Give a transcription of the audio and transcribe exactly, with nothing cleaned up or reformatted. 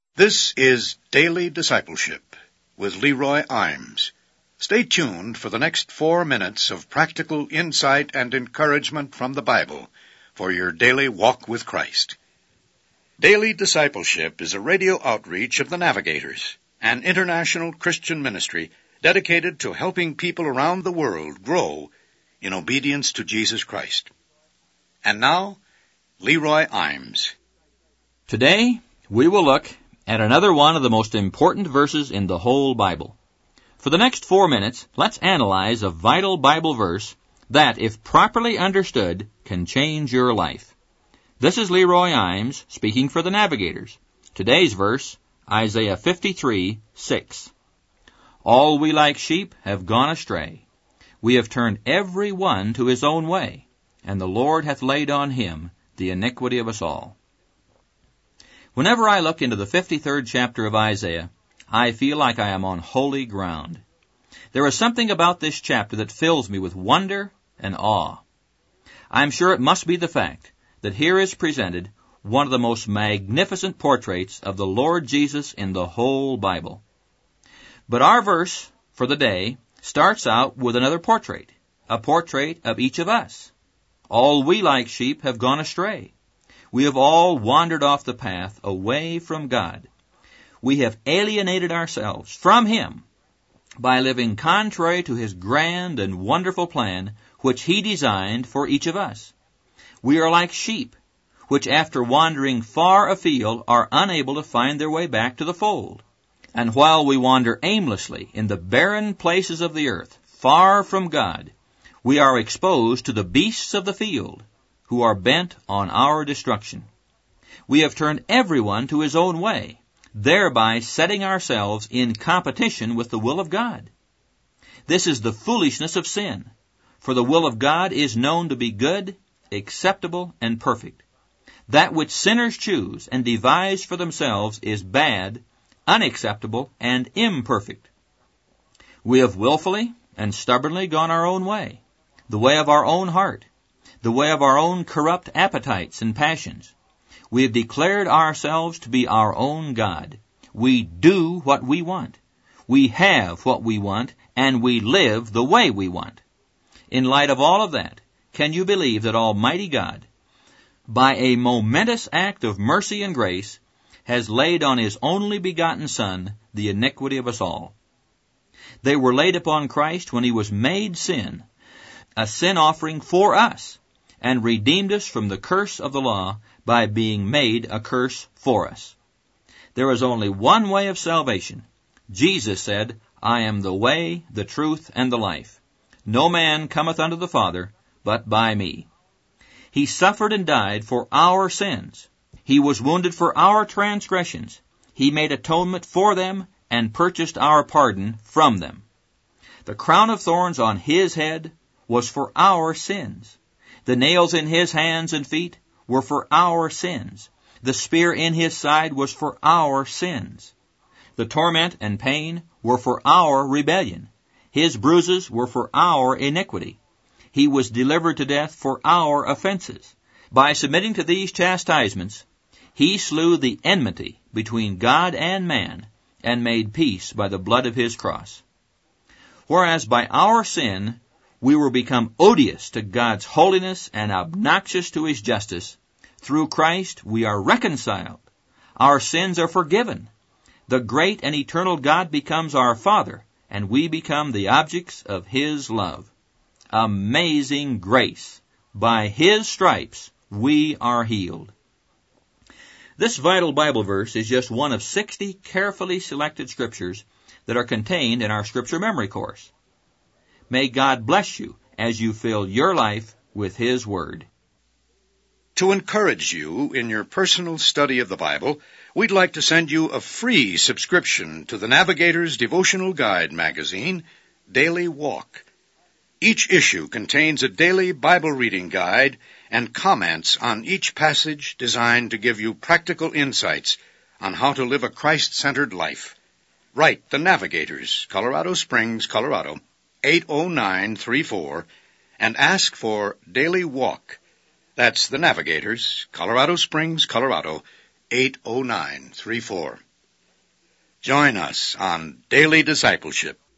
This is Daily Discipleship with Leroy Imes. Stay tuned for the next four minutes of practical insight and encouragement from the Bible for your daily walk with Christ. Daily Discipleship is a radio outreach of the Navigators, an international Christian ministry dedicated to helping people around the world grow in obedience to Jesus Christ. And now, Leroy Imes. Today, we will look at another one of the most important verses in the whole Bible. For the next four minutes, let's analyze a vital Bible verse that, if properly understood, can change your life. This is Leroy Imes speaking for the Navigators. Today's verse, Isaiah fifty-three, six. All we like sheep have gone astray. We have turned every one to his own way, and the Lord hath laid on him the iniquity of us all. Whenever I look into the fifty-third chapter of Isaiah, I feel like I am on holy ground. There is something about this chapter that fills me with wonder and awe. I am sure it must be the fact that here is presented one of the most magnificent portraits of the Lord Jesus in the whole Bible. But our verse for the day starts out with another portrait, a portrait of each of us. All we like sheep have gone astray. We have all wandered off the path away from God. We have alienated ourselves from Him by living contrary to His grand and wonderful plan which He designed for each of us. We are like sheep, which after wandering far afield are unable to find their way back to the fold. And while we wander aimlessly in the barren places of the earth, far from God, we are exposed to the beasts of the field, who are bent on our destruction. We have turned everyone to his own way, thereby setting ourselves in competition with the will of God. This is the foolishness of sin, for the will of God is known to be good, acceptable, and perfect. That which sinners choose and devise for themselves is bad, unacceptable, and imperfect. We have willfully and stubbornly gone our own way, the way of our own heart, the way of our own corrupt appetites and passions. We have declared ourselves to be our own God. We do what we want. We have what we want, and we live the way we want. In light of all of that, can you believe that Almighty God, by a momentous act of mercy and grace, has laid on His only begotten Son the iniquity of us all? They were laid upon Christ when He was made sin, a sin offering for us, and redeemed us from the curse of the law by being made a curse for us. There is only one way of salvation. Jesus said, I am the way, the truth, and the life. No man cometh unto the Father but by me. He suffered and died for our sins. He was wounded for our transgressions. He made atonement for them and purchased our pardon from them. The crown of thorns on His head was for our sins. The nails in His hands and feet were for our sins. The spear in His side was for our sins. The torment and pain were for our rebellion. His bruises were for our iniquity. He was delivered to death for our offenses. By submitting to these chastisements, He slew the enmity between God and man and made peace by the blood of His cross. Whereas by our sin we were become odious to God's holiness and obnoxious to His justice, through Christ we are reconciled. Our sins are forgiven. The great and eternal God becomes our Father, and we become the objects of His love. Amazing grace! By His stripes we are healed. This vital Bible verse is just one of sixty carefully selected scriptures that are contained in our Scripture Memory Course. May God bless you as you fill your life with His Word. To encourage you in your personal study of the Bible, we'd like to send you a free subscription to the Navigator's Devotional Guide magazine, Daily Walk. Each issue contains a daily Bible reading guide and comments on each passage designed to give you practical insights on how to live a Christ-centered life. Write the Navigators, Colorado Springs, Colorado, eight oh nine three four, and ask for Daily Walk. That's the Navigators, Colorado Springs, Colorado, eight oh nine three four. Join us on Daily Discipleship.